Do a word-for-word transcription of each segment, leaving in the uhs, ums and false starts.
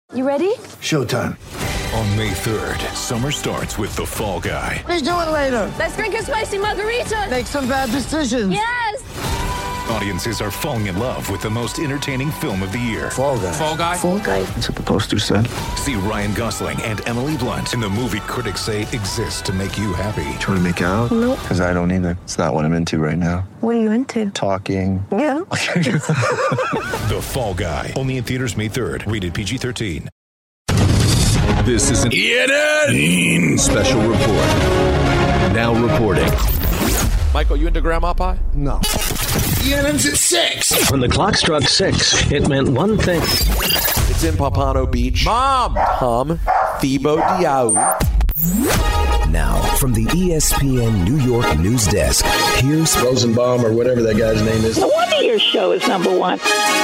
You ready? Showtime. On May third, summer starts with The Fall Guy. Let's do it later. Let's drink a spicy margarita. Make some bad decisions. Yes! Audiences are falling in love with the most entertaining film of the year. Fall Guy. Fall Guy? Fall guy. That's what the poster said. See Ryan Gosling and Emily Blunt in the movie critics say exists to make you happy. Trying to make it out? Nope. Because I don't either. It's not what I'm into right now. What are you into? Talking. Yeah. The Fall Guy. Only in theaters May third. Rated P G thirteen. This is an E N N special report. Now reporting. Michael, you into grandma pie? No. E N N's at six. When the clock struck six, it meant one thing. It's in Pompano Beach. Mom! Tom Thibault Diaw. Now, from the E S P N New York news desk, here's Rosenbaum or whatever that guy's name is. No wonder your show is number one.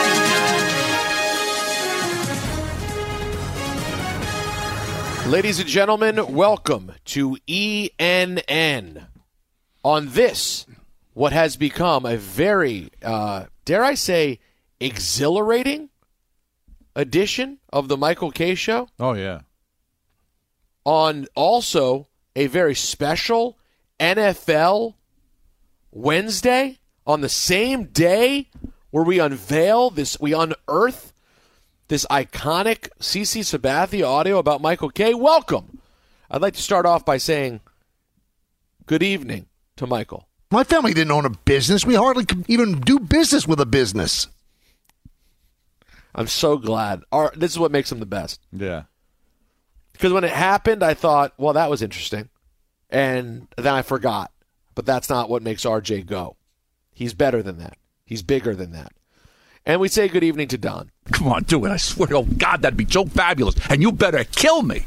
Ladies and gentlemen, welcome to E N N. On this, what has become a very, uh, dare I say, exhilarating edition of the Michael Kay Show. Oh, yeah. On also a very special N F L Wednesday, on the same day where we unveil this, we unearth this iconic C C Sabathia audio about Michael Kay. Welcome. I'd like to start off by saying good evening to Michael. My family didn't own a business. We hardly could even do business with a business. I'm so glad. Our, this is what makes him the best. Yeah. Because when it happened, I thought, well, that was interesting. And then I forgot. But that's not what makes R J go. He's better than that. He's bigger than that. And we say good evening to Don. Come on, do it. I swear to God, that'd be so fabulous. And you better kill me.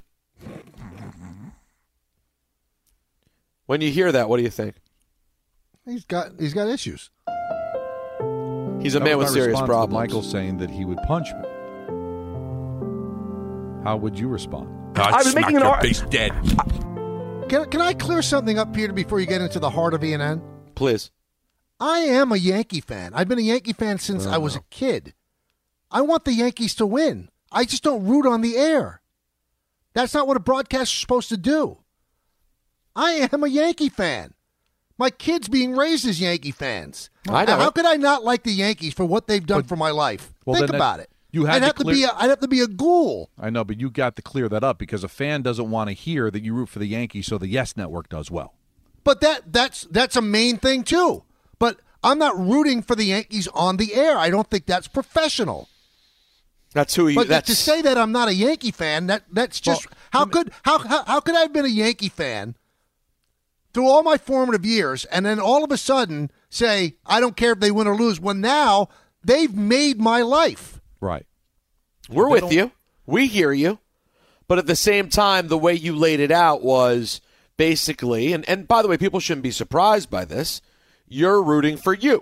When you hear that, what do you think? He's got he's got issues. He's a man with serious problems. Michael saying that he would punch me. How would you respond? I'd I was smack making an your ar- face dead. Can, can I clear something up, Peter, before you get into the heart of E N N? Please. I am a Yankee fan. I've been a Yankee fan since Oh, I was no. a kid. I want the Yankees to win. I just don't root on the air. That's not what a broadcaster's supposed to do. I am a Yankee fan. My kids being raised as Yankee fans. I know. How could I not like the Yankees for what they've done But- for my life? well, Think then that- about it. you had I'd to have to clear- be a, I'd have to be a ghoul. I know, but you got to clear that up because a fan doesn't want to hear that you root for the Yankees so the Yes Network does well. But that that's that's a main thing too. But I'm not rooting for the Yankees on the air. I don't think that's professional. That's who you. But that's to say that I'm not a Yankee fan, that that's just Well, how let me- could how, how how could I have been a Yankee fan through all my formative years, and then all of a sudden say I don't care if they win or lose when now they've made my life. Right. We're They with don't- you. We hear you. But at the same time, the way you laid it out was basically, and, and by the way, people shouldn't be surprised by this, you're rooting for you.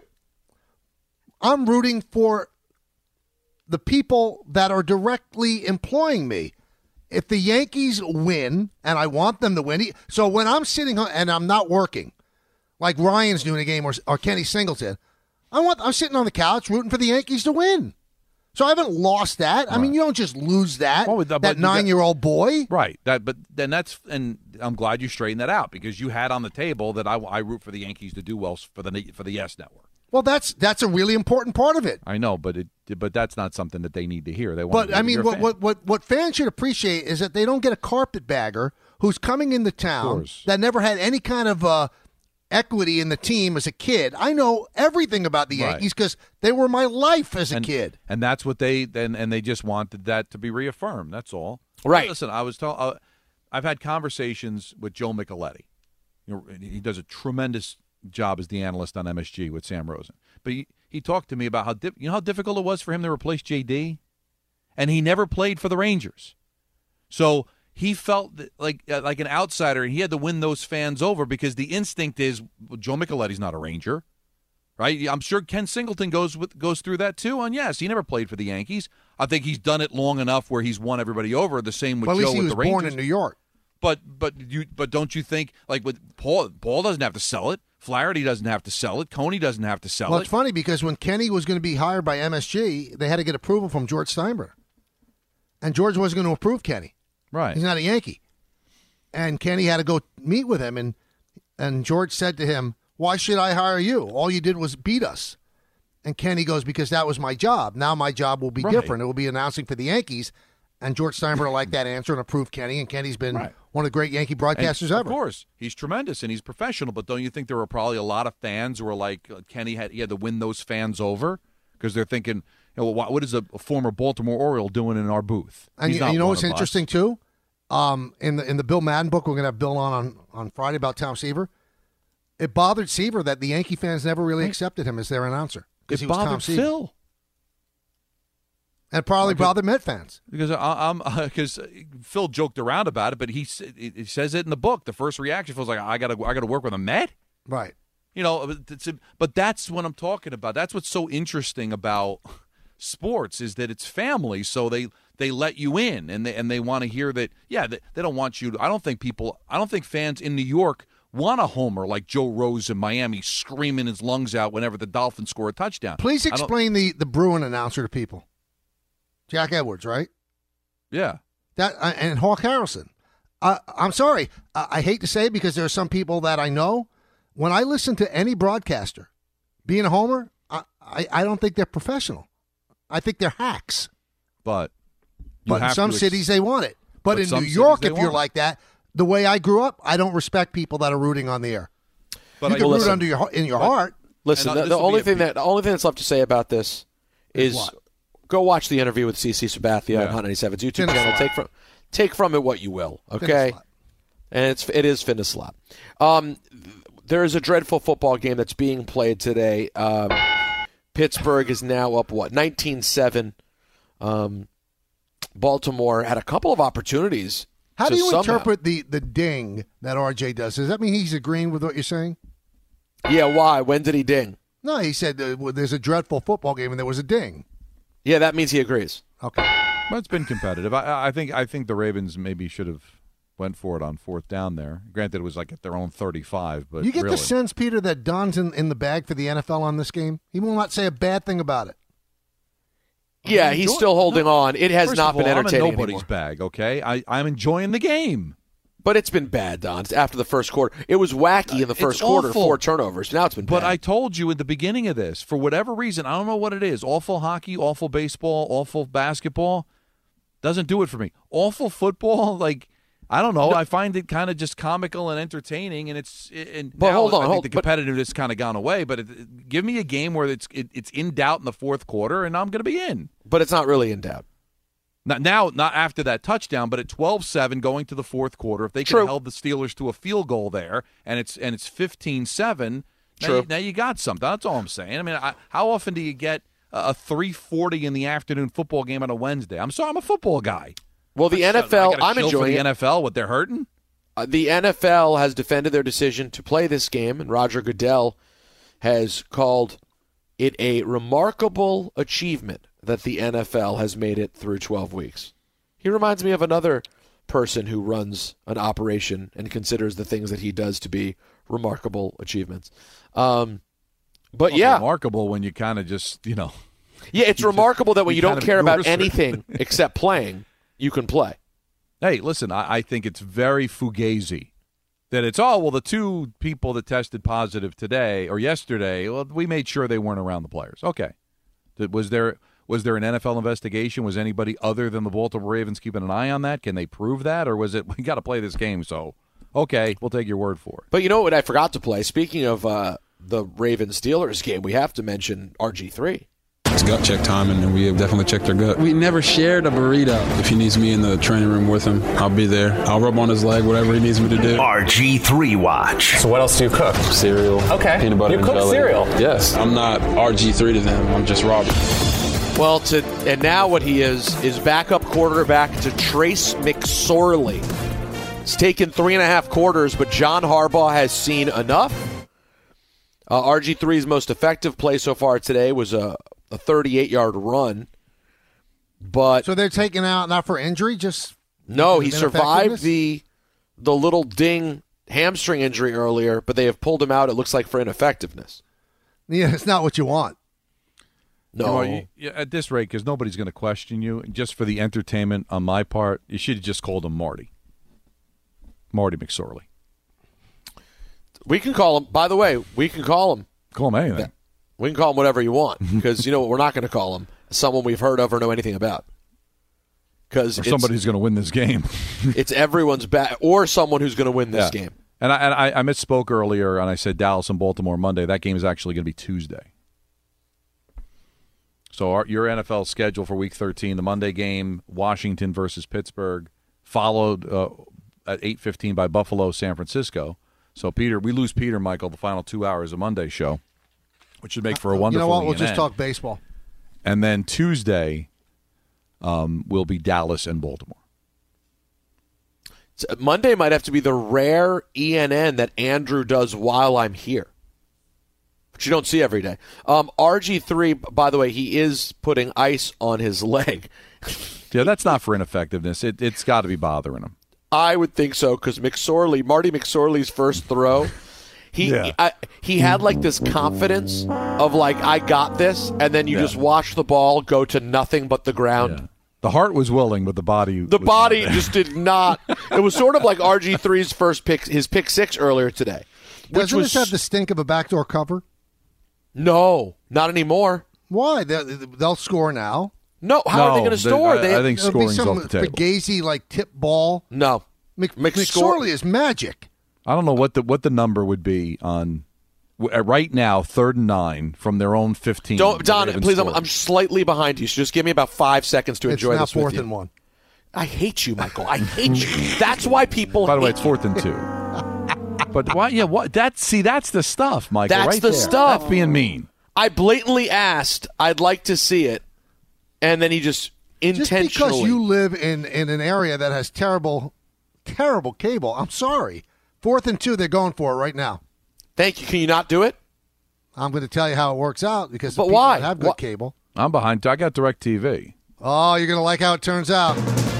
I'm rooting for the people that are directly employing me. If the Yankees win, and I want them to win, so when I'm sitting home and I'm not working, like Ryan's doing a game or, or Kenny Singleton, I want I'm sitting on the couch rooting for the Yankees to win. So I haven't lost that. I mean, you don't just lose that. Well, but- but that you got- nine-year-old boy. Right. That, but then that's, and I'm glad you straightened that out because you had on the table that I, I root for the Yankees to do well for the for the Yes Network. Well, that's that's a really important part of it. I know, but it, but that's not something that they need to hear. They want. But I mean, what, what what what fans should appreciate is that they don't get a carpetbagger who's coming into town that never had any kind of uh, equity in the team as a kid. I know everything about the Right. Yankees because they were my life as a and, kid. and that's what they then and they just wanted that to be reaffirmed. That's all. Right. Listen, I was told. Uh, I've had conversations with Joe Micheletti. You know, he does a tremendous job as the analyst on M S G with Sam Rosen. But he, he talked to me about how di- you know how difficult it was for him to replace J D, and he never played for the Rangers, so he felt that, like uh, like an outsider, and he had to win those fans over because the instinct is well, Joe Micheletti's not a Ranger, right? I'm sure Ken Singleton goes with goes through that too. And yes, he never played for the Yankees. I think he's done it long enough where he's won everybody over. The same with Well, at Joe least he with was the Rangers. born in New York. But but you but don't you think like with Paul Paul doesn't have to sell it. Flaherty doesn't have to sell it. Coney doesn't have to sell Well, it. it's funny because when Kenny was going to be hired by M S G, they had to get approval from George Steinbrenner. and George wasn't going to approve Kenny. Right. He's not a Yankee. And Kenny had to go meet with him, and and George said to him, "Why should I hire you? All you did was beat us." And Kenny goes, "Because that was my job. Now my job will be Right. different. It will be announcing for the Yankees." And George Steinbrenner liked that answer and approved Kenny, and Kenny's been Right. one of the great Yankee broadcasters and ever. Of course, he's tremendous and he's professional. But don't you think there were probably a lot of fans who were like, uh, Kenny had he had to win those fans over because they're thinking, you know, what, what is a, a former Baltimore Oriole doing in our booth? And He's you, not you know one what's of us. interesting too? Um, in the in the Bill Madden book, we're going to have Bill on, on on Friday about Tom Seaver. It bothered Seaver that the Yankee fans never really accepted him as their announcer because It he was Tom bothered Seaver. Phil. And probably Okay. bothered Met fans. Because I, I'm because Phil joked around about it, but he s- he says it in the book. The first reaction feels like I got to I got to work with a Met. Right. You know, but it's a- but that's what I'm talking about. That's what's so interesting about sports is that it's family. So they they let you in, and they and they want to hear that. Yeah, they, they don't want you to. I don't think people. I don't think fans in New York want a homer like Joe Rose in Miami screaming his lungs out whenever the Dolphins score a touchdown. Please I don't- explain the the Bruin announcer to people. Jack Edwards, right? Yeah. That uh, and Hawk Harrelson. Uh, I'm sorry. I, I hate to say it because there are some people that I know. When I listen to any broadcaster being a homer, I, I, I don't think they're professional. I think they're hacks. But you But in have some to ex- cities they want it. But, but in some New cities York, they if you're want it. like that, the way I grew up, I don't respect people that are rooting on the air. But you I- can well, root listen, under your in your but- heart. Listen, And, uh, the, this the will only be a thing pe- that the only thing that's left to say about this is what? go watch the interview with CeCe Sabathia Yeah. on Hot ninety-seven's YouTube Finish channel. lap. Take from take from it what you will, okay? Finish lap. And it's it is fitness lap. Um, there is a dreadful football game that's being played today. Um, Pittsburgh is now up what nineteen seven. Um, Baltimore had a couple of opportunities. How to do you somehow- interpret the, the ding that R J does? Does that mean he's agreeing with what you're saying? Yeah, why? When did he ding? No, he said uh, well, there's a dreadful football game and there was a ding. Yeah, that means he agrees. Okay. Well, it's been competitive. I, I think I think the Ravens maybe should have went for it on fourth down there. Granted, it was like at their own thirty-five, but You get really. the sense, Peter, that Don's in, in the bag for the N F L on this game? He will not say a bad thing about it. Yeah, I'm he's enjoying- still holding no, on. It has first not of all, been entertaining I'm in nobody's anymore. bag, okay? I, I'm enjoying the game. But it's been bad, Don. It's after the first quarter. It was wacky in the It's first quarter, awful. four turnovers. Now it's been But bad. I told you at the beginning of this, for whatever reason, I don't know what it is. Awful hockey, awful baseball, awful basketball doesn't do it for me. Awful football, like I don't know. I find it kind of just comical and entertaining, and it's. And But now hold on, I think hold- the but- competitiveness kind of gone away. But it, it- give me a game where it's it, it's in doubt in the fourth quarter, and I'm going to be in. But it's not really in doubt. Not now, not after that touchdown, but at twelve seven going to the fourth quarter. If they could True. have held the Steelers to a field goal there, and it's and it's fifteen seven, now, True. you, now you got something. That's all I'm saying. I mean, I, how often do you get a three forty in the afternoon football game on a Wednesday? I'm sorry, I'm a football guy. Well, the I N F L, gotta I'm chill for enjoying the it. N F L. What they're hurting? Uh, the N F L has defended their decision to play this game, and Roger Goodell has called it a remarkable achievement that the N F L has made it through twelve weeks. He reminds me of another person who runs an operation and considers the things that he does to be remarkable achievements. Um, but Well, yeah, remarkable when you kind of just you know. yeah, it's you remarkable just- that when you you don't kind of care about ignores it. anything except playing, you can play. Hey, listen, I, I think it's very fugazi that it's, oh, well, the two people that tested positive today or yesterday, well, we made sure they weren't around the players. Okay. Did- Was there was there an N F L investigation? Was anybody other than the Baltimore Ravens keeping an eye on that? Can they prove that? Or was it, we got to play this game, so, okay, we'll take your word for it. But you know what I forgot to play? Speaking of uh, the Ravens-Steelers game, we have to mention R G three. It's gut check time, and we have definitely checked their gut. We never shared a burrito. If he needs me in the training room with him, I'll be there. I'll rub on his leg, whatever he needs me to do. R G three Watch. So what else do you cook? Cereal. Okay. Peanut butter You and cook jelly. cereal? Yes. I'm not R G three to them. I'm just Robert. Well, to and now what he is is backup quarterback to Trace McSorley. It's taken three and a half quarters, but John Harbaugh has seen enough. Uh, R G three's most effective play so far today was a, a thirty-eight-yard run. But So they're taken out not for injury, just no, he because of survived ineffectiveness? the the little ding hamstring injury earlier, but they have pulled him out, it looks like, for ineffectiveness. Yeah, it's not what you want. No. You know, you, you, at this rate, because nobody's going to question you, just for the entertainment on my part, you should have just called him Marty. Marty McSorley. We can call him. By the way, we can call him. Call him anything. We can call him whatever you want, because you know what we're not going to call him? Someone we've heard of or know anything about. Because somebody who's going to win this game. It's everyone's back, or someone who's going to win this yeah. game. And, I, and I, I misspoke earlier, and I said Dallas and Baltimore Monday. That game is actually going to be Tuesday. So our, your N F L schedule for Week thirteen, the Monday game, Washington versus Pittsburgh, followed uh, at eight fifteen by Buffalo, San Francisco. So, Peter, we lose Peter, Michael, the final two hours of Monday show, which should make for a wonderful You know what? We'll E and N. just talk baseball. And then Tuesday um, will be Dallas and Baltimore. So Monday might have to be the rare E N N that Andrew does while I'm here, which you don't see every day. Um, R G three, by the way, he is putting ice on his leg. Yeah, that's not for ineffectiveness. It, it's got to be bothering him. I would think so, because McSorley, Marty McSorley's first throw, he yeah. he, I, he had like this confidence of like, I got this, and then you yeah. just watch the ball go to nothing but the ground. Yeah. The heart was willing, but the body The was body not there. just did not. It was sort of like R G three's first pick, his pick six earlier today. Which Doesn't was, this have the stink of a backdoor cover? No, not anymore. Why? They'll, they'll score now. No, how no, are they going to score? I, They, I think There'll be scoring's some off the table. Fugazi, like, tip ball. No. Mc, McSor- McSorley is magic. I don't know what the what the number would be on uh, right now, third and nine from their own fifteen. Don't, Don, please, I'm, scored. I'm slightly behind you, so just give me about five seconds to It's enjoy now this with fourth you. and one. I hate you, Michael. I hate you. That's why people By the way, hate it's fourth and two. But why? Yeah, what? That see, that's the stuff, Michael. That's right the there. stuff. That's being mean. I blatantly asked, I'd like to see it, and then he just intentionally. Just because you live in, in an area that has terrible, terrible cable, I'm sorry. Fourth and two, they're going for it right now. Thank you. Can you not do it? I'm going to tell you how it works out because the But people why? that have good Why? cable. I'm behind. I got DirecTV. Oh, you're going to like how it turns out.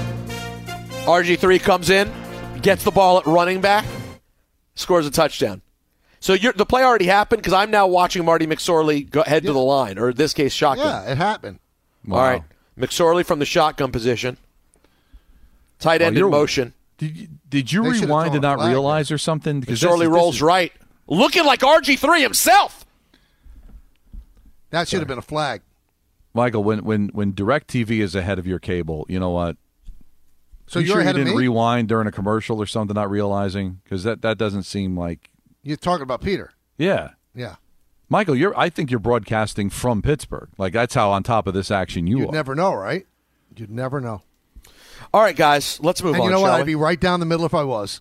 R G three comes in, gets the ball at running back, scores a touchdown. So you're, the play already happened because I'm now watching Marty McSorley go, head Yeah. to the line, or in this case, shotgun. Yeah, it happened. Wow. All right. McSorley from the shotgun position. Tight end Oh, in you're- motion. Did you, did you They should've rewind thrown and a not flag realize or something? Because McSorley this is- rolls this is- right. Looking like R G three himself. That should have been a flag. Michael, when when when DirecTV is ahead of your cable, you know what? So you you're sure ahead you of didn't me? rewind during a commercial or something, not realizing? Because that, that doesn't seem like. You're talking about Peter. Yeah. Yeah. Michael, you're. I think you're broadcasting from Pittsburgh. Like, that's how on top of this action you You'd are. never know, right? You'd never know. All right, guys, let's move And on. you know what? shall I'd we? be right down the middle if I was.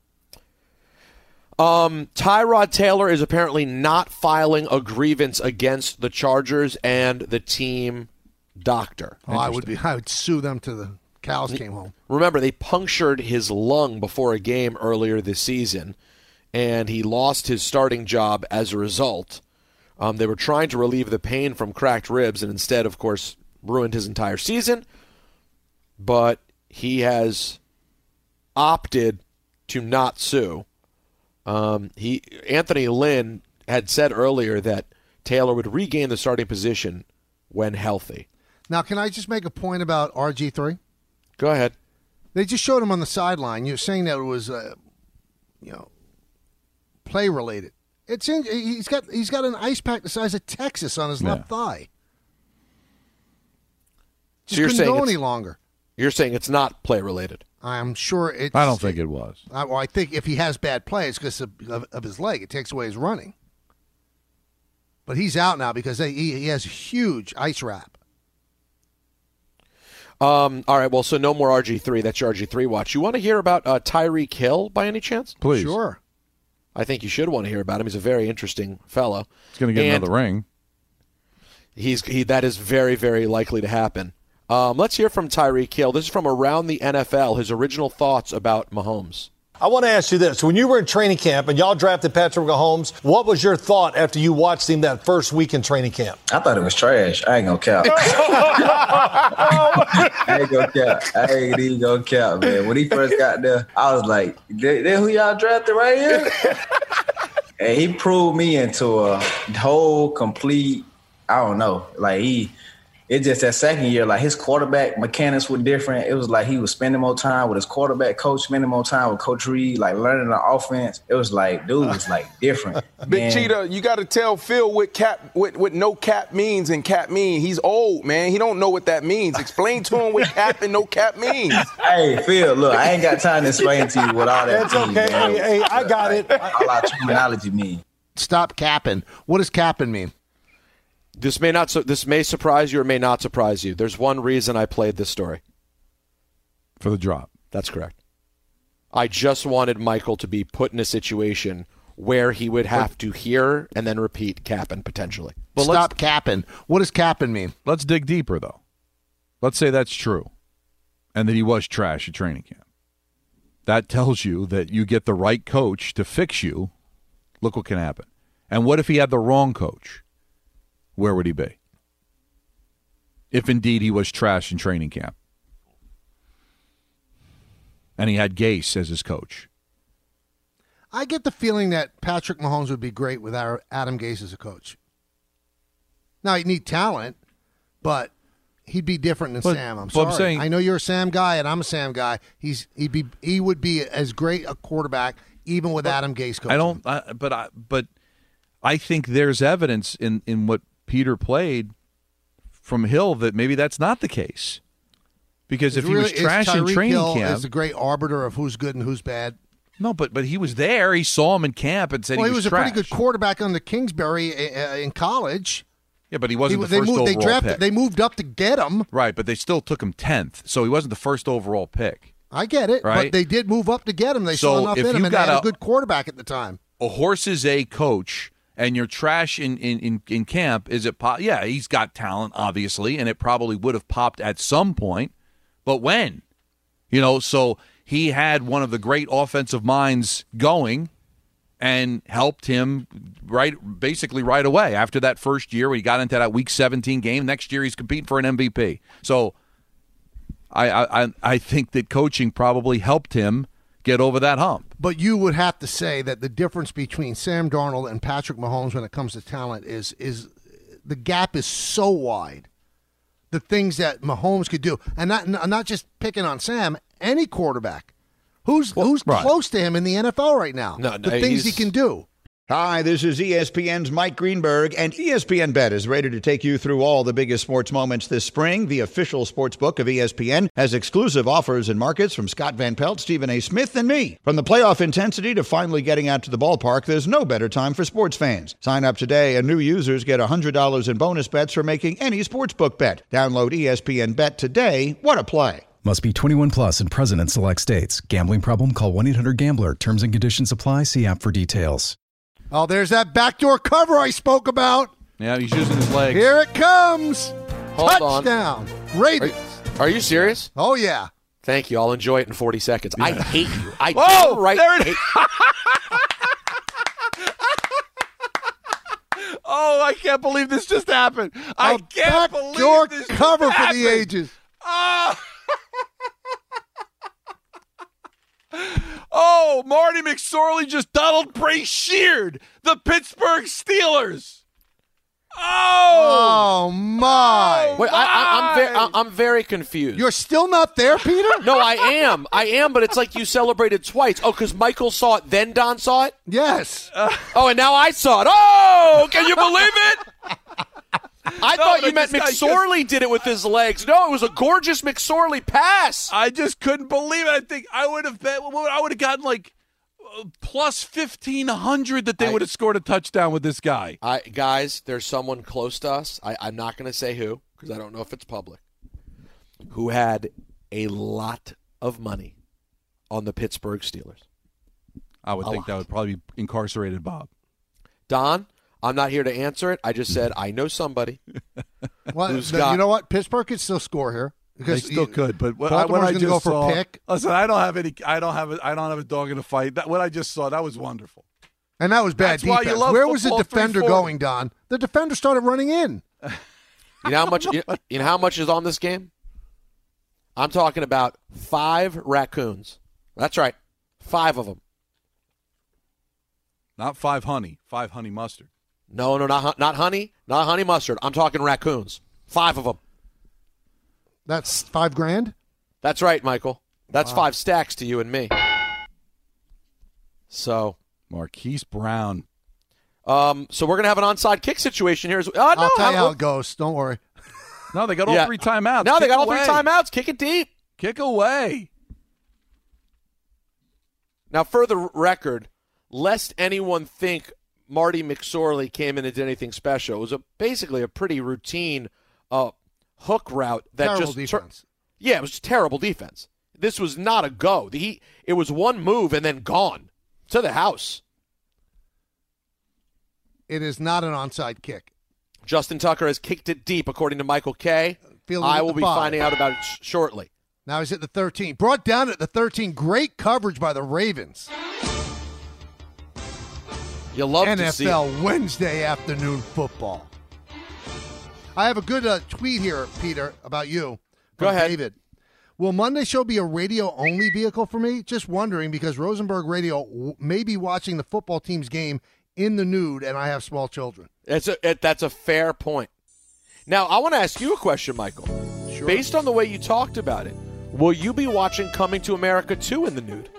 Um, Tyrod Taylor is apparently not filing a grievance against the Chargers and the team doctor. Oh, I would be. I would sue them to the cows came home. Remember, they punctured his lung before a game earlier this season, and he lost his starting job as a result. Um, they were trying to relieve the pain from cracked ribs, and instead, of course, ruined his entire season. But he has opted to not sue. Um, he Anthony Lynn had said earlier that Taylor would regain the starting position when healthy. Now, can I just make a point about R G three? Go ahead. They just showed him on the sideline. You're saying that it was, uh, you know, play related. It's in, he's got he's got an ice pack the size of Texas on his Yeah. left thigh. So Just you're couldn't saying go it's- any longer. You're saying it's not play related. I'm sure it's. I don't think it was. I, well, I think if he has bad play, it's because of, of, of his leg. It takes away his running. But he's out now because they, he, he has a huge ice wrap. Um, all right, well, so no more R G three. That's your R G three watch. You want to hear about uh, Tyreek Hill by any chance? Please. Sure. I think you should want to hear about him. He's a very interesting fellow. He's going to get And another ring. He's he. That is very, very likely to happen. Um, let's hear from Tyreek Hill. This is from around the N F L. His original thoughts about Mahomes. I want to ask you this. When you were in training camp and y'all drafted Patrick Mahomes, what was your thought after you watched him that first week in training camp? I thought it was trash. I ain't gonna cap. I ain't gonna cap. I ain't even gonna cap, man. When he first got there, I was like, that, that who y'all drafted right here? And he proved me into a whole complete I don't know. Like he, it just that second year, like his quarterback mechanics were different. It was like he was spending more time with his quarterback coach, spending more time with Coach Reed, like learning the offense. It was like, dude, was like different. Big man. Cheetah, you got to tell Phil what cap, what, what no cap means and cap mean. He's old, man. He don't know what that means. Explain to him what cap and no cap means. Hey, Phil, look, I ain't got time to explain to you what all that It's means. okay. Man. Hey, hey, I got it. All our terminology mean. Stop capping. What does capping mean? This may not. Su- this may surprise you or may not surprise you. There's one reason I played this story. For the drop. That's correct. I just wanted Michael to be put in a situation where he would have to hear and then repeat capping potentially. But Stop capping. What does capping mean? Let's dig deeper, though. Let's say that's true and that he was trash at training camp. That tells you that you get the right coach to fix you. Look what can happen. And what if he had the wrong coach? Where would he be? If indeed he was trash in training camp. And he had Gase as his coach. I get the feeling that Patrick Mahomes would be great with our Adam Gase as a coach. Now, he'd need talent, but he'd be different than but, Sam. I'm but sorry. I'm saying, I know you're a Sam guy, and I'm a Sam guy. He's he'd be he would be as great a quarterback even with Adam Gase coaching. I don't. I, but I but I think there's evidence in in what Peter played from Hill that maybe that's not the case. Because It's if he really, was trash in Tyreek training Hill camp, is a great arbiter of who's good and who's bad. No, but but he was there. He saw him in camp and said well, he was, he was trash. a pretty good quarterback under Kingsbury uh, in college. Yeah, but he wasn't he, the they first moved, overall they drafted, pick. They moved up to get him. Right, but they still took him tenth, so he wasn't the first overall pick. I get it, right? but they did move up to get him. They so saw enough if in him, you and they got had a, a good quarterback at the time. A horse's a coach, and you're trash in, in, in, in camp, is it pop? Yeah, he's got talent, obviously, and it probably would have popped at some point, but when? You know, so he had one of the great offensive minds going and helped him right basically right away after that first year when he got into that week seventeen game. Next year he's competing for an M V P. So I I, I think that coaching probably helped him get over that hump. But you would have to say that the difference between Sam Darnold and Patrick Mahomes when it comes to talent is is the gap is so wide. The things that Mahomes could do, and not not just picking on Sam, any quarterback who's well, who's right. close to him in the N F L right now. No, no, the things he can do. Hi, this is E S P N's Mike Greenberg, and E S P N Bet is ready to take you through all the biggest sports moments this spring. The official sports book of E S P N has exclusive offers and markets from Scott Van Pelt, Stephen A. Smith, and me. From the playoff intensity to finally getting out to the ballpark, there's no better time for sports fans. Sign up today, and new users get one hundred dollars in bonus bets for making any sportsbook bet. Download E S P N Bet today. What a play. Must be twenty-one plus and present in select states. Gambling problem? Call one eight hundred gambler. Terms and conditions apply. See app for details. Oh, there's that backdoor cover I spoke about. Yeah, he's using his legs. Here it comes. Hold Touchdown. on. Ravens. Are, are you serious? Oh, yeah. Thank you. I'll enjoy it in forty seconds. Yeah. I hate you. I Whoa, right. There it is. Oh, I can't believe this just happened. I A can't believe backdoor this cover just for happened. the ages. Oh. Oh, Marty McSorley just Donald Brasheared the Pittsburgh Steelers. Oh, oh my! Wait, I, I, I'm very, I'm very confused. You're still not there, Peter? No, I am. I am, but it's like you celebrated twice. Oh, because Michael saw it, then Don saw it? Yes. Uh, oh, and now I saw it. Oh, can you believe it? I no, thought you meant McSorley just, did it with his legs. No, it was a gorgeous McSorley pass. I just couldn't believe it. I think I would have bet, I would have gotten like uh, plus fifteen hundred that they I, would have scored a touchdown with this guy. I, guys, there's someone close to us. I, I'm not going to say who because I don't know if it's public. Who had a lot of money on the Pittsburgh Steelers. I would a think lot. That would probably be incarcerated Bob. Don? I'm not here to answer it. I just said I know somebody. Well, who's the, got, you know what? Pittsburgh could still score here. They still you, could, but what, Baltimore's what I gonna just go for saw, pick. Listen, I don't have any. I don't have. A, I don't have a dog in the fight. That what I just saw. That was wonderful. And that was bad That's defense. Why you love Where was the defender three forty going, Don? The defender started running in. You know how much? You know, you know how much is on this game? I'm talking about five raccoons. That's right, five of them. Not five honey. Five honey mustard. No, no, not not honey, not honey mustard. I'm talking raccoons. Five of them. That's five grand? That's right, Michael. That's Wow. five stacks to you and me. So, Marquise Brown. Um, so we're gonna have an onside kick situation here. As, oh, no, I'll tell you how how it goes. Don't worry. No, they got all Yeah. three timeouts. No, they Kick got all away. three timeouts. Kick it deep. Kick away. Now, for the record, lest anyone think Marty McSorley came in and did anything special, it was a, basically a pretty routine uh, hook route that Terrible just defense. yeah, it was terrible defense. This was not a go. The, he, it was one move and then gone to the house. It is not an onside kick. Justin Tucker has kicked it deep, according to Michael Kay. Fielding I at will the be five. finding out about it sh- shortly. Now he's at the thirteen. Brought down at the thirteen. Great coverage by the Ravens. You love to see N F L it. Wednesday afternoon football. I have a good uh, tweet here, Peter, about you. Go ahead. David. Will Monday show be a radio-only vehicle for me? Just wondering because Rosenberg Radio w- may be watching the football team's game in the nude, and I have small children. It's a, it, that's a fair point. Now, I want to ask you a question, Michael. Sure. Based on the way you talked about it, will you be watching Coming to America two in the nude?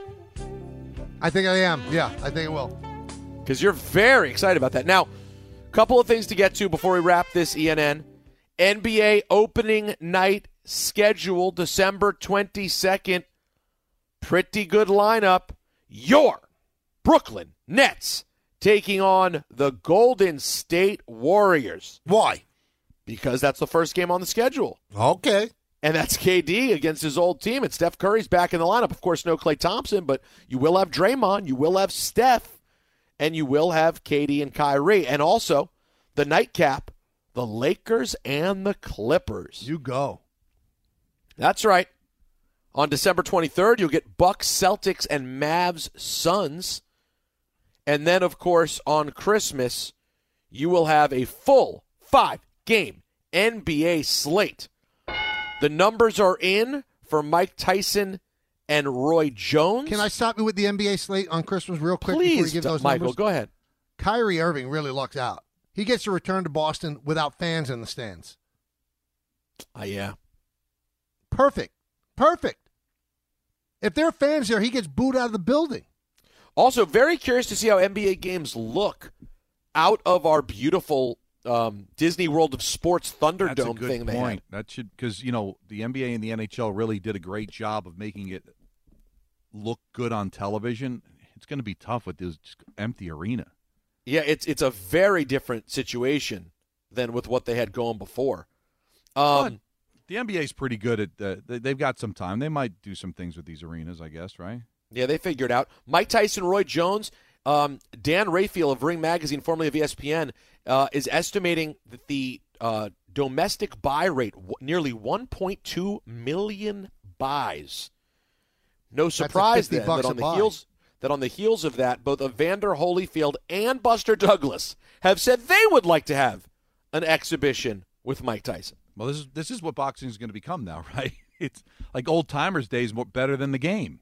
I think I am. Yeah, I think it will. Because you're very excited about that. Now, a couple of things to get to before we wrap this E N N. N B A opening night schedule, December twenty-second. Pretty good lineup. Your Brooklyn Nets taking on the Golden State Warriors. Why? Because that's the first game on the schedule. Okay. And that's K D against his old team. And Steph Curry's back in the lineup. Of course, no Klay Thompson, but you will have Draymond, you will have Steph, and you will have K D and Kyrie. And also, the nightcap, the Lakers and the Clippers. You go. That's right. On December twenty-third, you'll get Bucks, Celtics, and Mavs, Suns. And then, of course, on Christmas, you will have a full five-game N B A slate. The numbers are in for Mike Tyson and Roy Jones. Can I stop you with the N B A slate on Christmas real quick before you Please, give those Michael, numbers? go ahead. Kyrie Irving really lucks out. He gets to return to Boston without fans in the stands. Uh, yeah. Perfect. Perfect. If there are fans there, he gets booed out of the building. Also, very curious to see how N B A games look out of our beautiful um, Disney World of Sports Thunderdome That's a good thing they point. had. That should, because you know the N B A and the N H L really did a great job of making it look good on television. It's going to be tough with this empty arena. Yeah, it's it's a very different situation than with what they had going before. Um, But the N B A is pretty good at. Uh, they, they've got some time. They might do some things with these arenas, I guess, right? Yeah, they figured out. Mike Tyson, Roy Jones, um, Dan Raphael of Ring Magazine, formerly of E S P N, uh, is estimating that the uh, domestic buy rate, w- nearly one point two million buys. No surprise fifty then bucks that a on the buy. heels that on the heels of that, both Evander Holyfield and Buster Douglas have said they would like to have an exhibition with Mike Tyson. Well, this is this is what boxing is going to become now, right? It's like old timers days, more better than the game.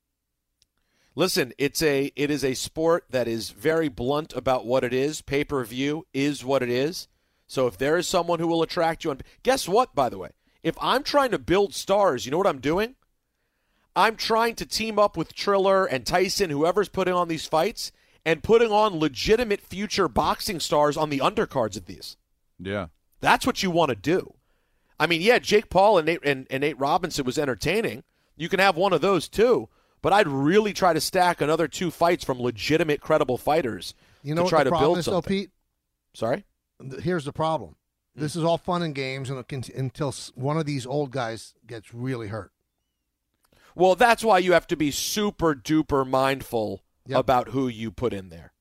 Listen, it's a it is a sport that is very blunt about what it is. Pay-per-view is what it is. So if there is someone who will attract you, on, guess what, by the way? If I'm trying to build stars, you know what I'm doing? I'm trying to team up with Triller and Tyson, whoever's putting on these fights, and putting on legitimate future boxing stars on the undercards of these. Yeah. That's what you want to do. I mean, yeah, Jake Paul and Nate, and, and Nate Robinson was entertaining. You can have one of those too. But I'd really try to stack another two fights from legitimate, credible fighters You know to what try the to problem build is, though, something. Pete? Sorry? Th- Here's the problem. This is all fun and games and it can- until s- one of these old guys gets really hurt. Well, that's why you have to be super duper mindful Yep. about who you put in there.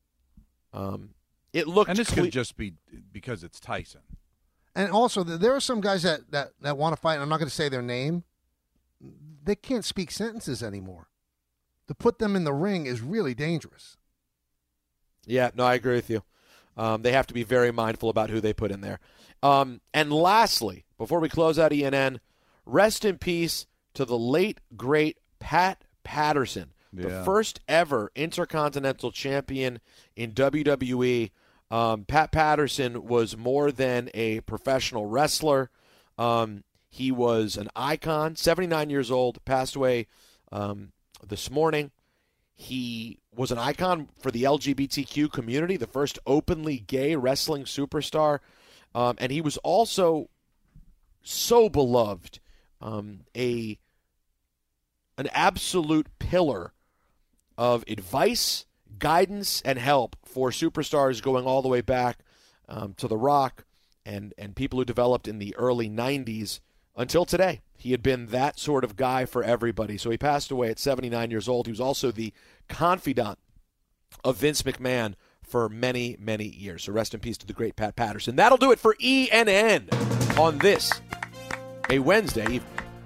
Um, it looked And this cle- could just be because it's Tyson. And also, th- there are some guys that, that, that want to fight, and I'm not going to say their name. They can't speak sentences anymore. To put them in the ring is really dangerous. Yeah, no, I agree with you. Um, they have to be very mindful about who they put in there. Um, and lastly, before we close out E N N, rest in peace to the late, great Pat Patterson, the Yeah. first ever Intercontinental Champion in W W E. Um, Pat Patterson was more than a professional wrestler. Um, he was an icon, seventy-nine years old, passed away um, this morning. He was an icon for the L G B T Q community, the first openly gay wrestling superstar. Um, and he was also so beloved, um, a an absolute pillar of advice, guidance, and help for superstars going all the way back um, to The Rock and, and people who developed in the early nineties until today. He had been that sort of guy for everybody. So he passed away at seventy-nine years old. He was also the confidant of Vince McMahon for many, many years. So rest in peace to the great Pat Patterson. That'll do it for E N N on this, a Wednesday evening.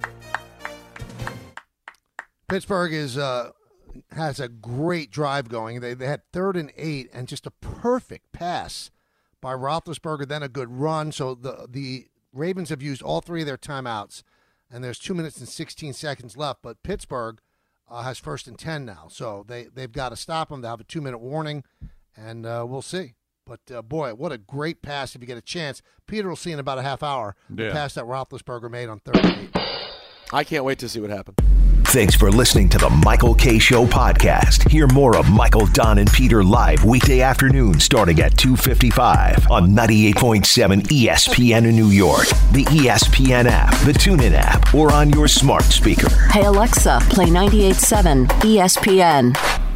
Pittsburgh is uh, has a great drive going. They, they had third and eight and just a perfect pass by Roethlisberger, then a good run. So the the Ravens have used all three of their timeouts, and there's two minutes and sixteen seconds left. But Pittsburgh uh, has first and ten now, so they, they've got to stop them. They have a two-minute warning, and uh, we'll see. But, uh, boy, what a great pass if you get a chance. Peter will see in about a half hour the Yeah. pass that Roethlisberger made on third and eight. I can't wait to see what happens. Thanks for listening to the Michael K. Show podcast. Hear more of Michael, Don, and Peter live weekday afternoons starting at two fifty-five on ninety-eight point seven E S P N in New York, the E S P N app, the TuneIn app, or on your smart speaker. Hey, Alexa, play ninety-eight point seven E S P N.